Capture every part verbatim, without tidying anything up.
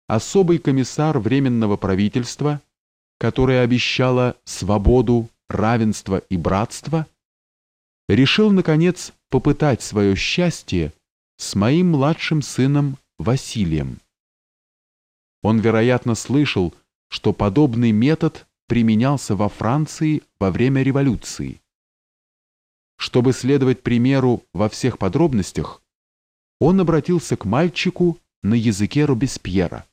особый комиссар Временного правительства, которое обещало свободу, равенство и братство, решил, наконец, попытать свое счастье с моим младшим сыном Василием. Он, вероятно, слышал, что подобный метод применялся во Франции во время революции. Чтобы следовать примеру во всех подробностях, он обратился к мальчику на языке Робеспьера.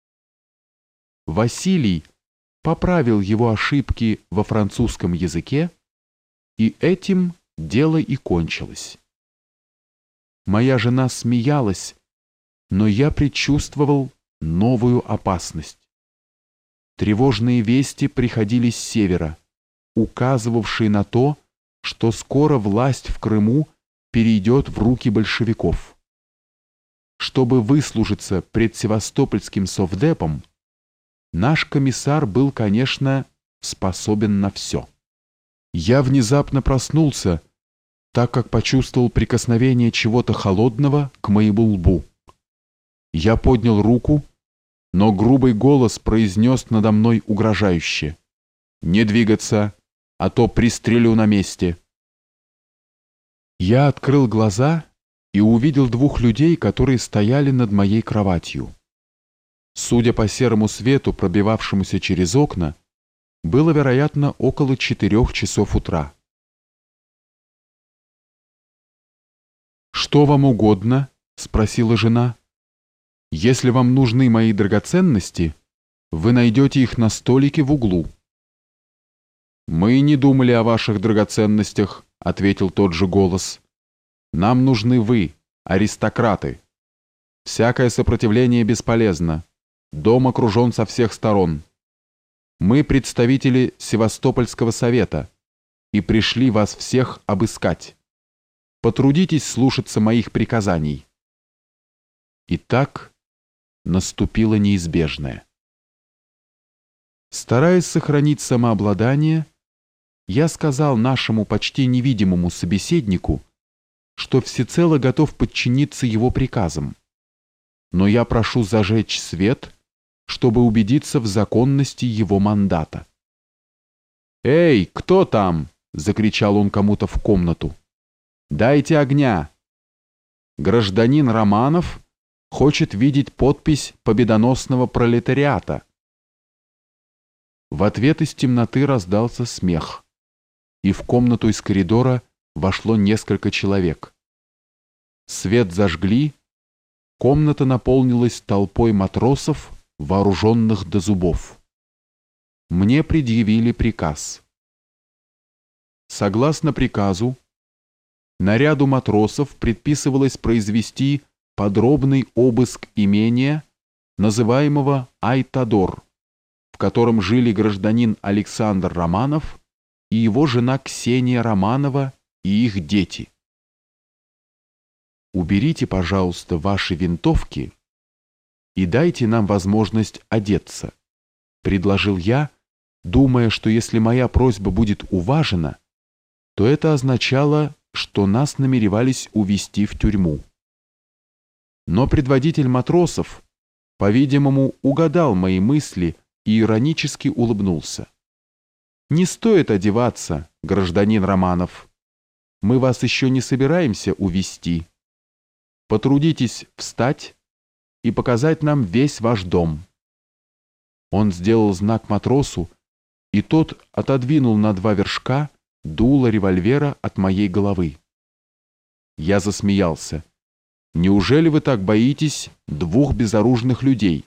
Василий поправил его ошибки во французском языке, и этим дело и кончилось. Моя жена смеялась, но я предчувствовал новую опасность. Тревожные вести приходили с севера, указывавшие на то, что скоро власть в Крыму перейдет в руки большевиков. Чтобы выслужиться пред Севастопольским совдепом, наш комиссар был, конечно, способен на все. Я внезапно проснулся, так как почувствовал прикосновение чего-то холодного к моему лбу. Я поднял руку, но грубый голос произнес надо мной угрожающе: «Не двигаться, а то пристрелю на месте». Я открыл глаза и увидел двух людей, которые стояли над моей кроватью. Судя по серому свету, пробивавшемуся через окна, было, вероятно, около четырех часов утра. «Что вам угодно?» — спросила жена. «Если вам нужны мои драгоценности, вы найдете их на столике в углу». «Мы не думали о ваших драгоценностях», — ответил тот же голос. «Нам нужны вы, аристократы. Всякое сопротивление бесполезно. Дом окружен со всех сторон. Мы представители Севастопольского совета и пришли вас всех обыскать. Потрудитесь слушаться моих приказаний». Итак, наступило неизбежное. Стараясь сохранить самообладание, я сказал нашему почти невидимому собеседнику, что всецело готов подчиниться его приказам, но я прошу зажечь свет, чтобы убедиться в законности его мандата. «Эй, кто там?» — закричал он кому-то в комнату. «Дайте огня! Гражданин Романов хочет видеть подпись победоносного пролетариата». В ответ из темноты раздался смех, и в комнату из коридора вошло несколько человек. Свет зажгли, комната наполнилась толпой матросов, вооруженных до зубов. Мне предъявили приказ. Согласно приказу, наряду матросов предписывалось произвести подробный обыск имения, называемого Айтадор, в котором жили гражданин Александр Романов и его жена Ксения Романова и их дети. «Уберите, пожалуйста, ваши винтовки и дайте нам возможность одеться», — предложил я, думая, что если моя просьба будет уважена, то это означало, что нас намеревались увезти в тюрьму. Но предводитель матросов, по-видимому, угадал мои мысли и иронически улыбнулся. «Не стоит одеваться, гражданин Романов. Мы вас еще не собираемся увезти. Потрудитесь встать и показать нам весь ваш дом». Он сделал знак матросу, и тот отодвинул на два вершка дуло револьвера от моей головы. Я засмеялся. «Неужели вы так боитесь двух безоружных людей?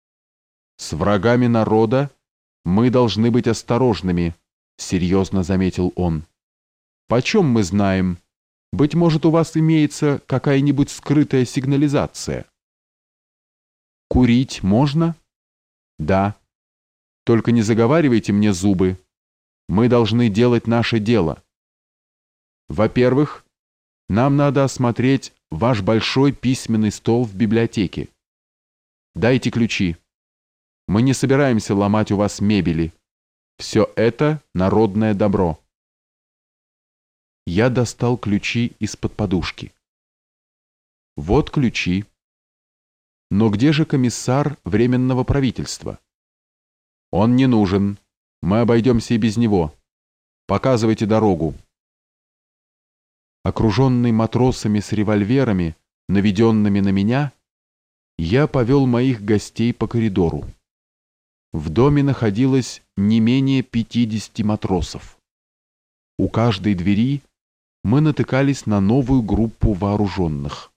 С врагами народа мы должны быть осторожными», — серьезно заметил он. «Почем мы знаем? Быть может, у вас имеется какая-нибудь скрытая сигнализация?» «Курить можно?» «Да. Только не заговаривайте мне зубы. Мы должны делать наше дело. Во-первых, нам надо осмотреть ваш большой письменный стол в библиотеке. Дайте ключи. Мы не собираемся ломать у вас мебели. Все это народное добро». Я достал ключи из-под подушки. «Вот ключи. Но где же комиссар Временного правительства? Он не нужен. Мы обойдемся и без него. Показывайте дорогу. Окруженный матросами с револьверами, наведенными на меня, я повел моих гостей по коридору. В доме находилось не менее пятидесяти матросов. У каждой двери мы натыкались на новую группу вооруженных.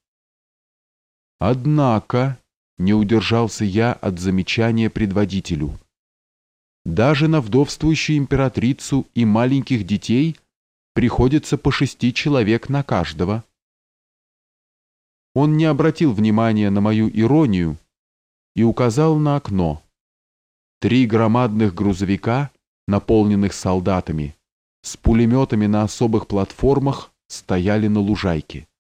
Однако не удержался я от замечания предводителю. Даже на вдовствующую императрицу и маленьких детей приходится по шести человек на каждого. Он не обратил внимания на мою иронию и указал на окно. Три громадных грузовика, наполненных солдатами, с пулеметами на особых платформах, стояли на лужайке.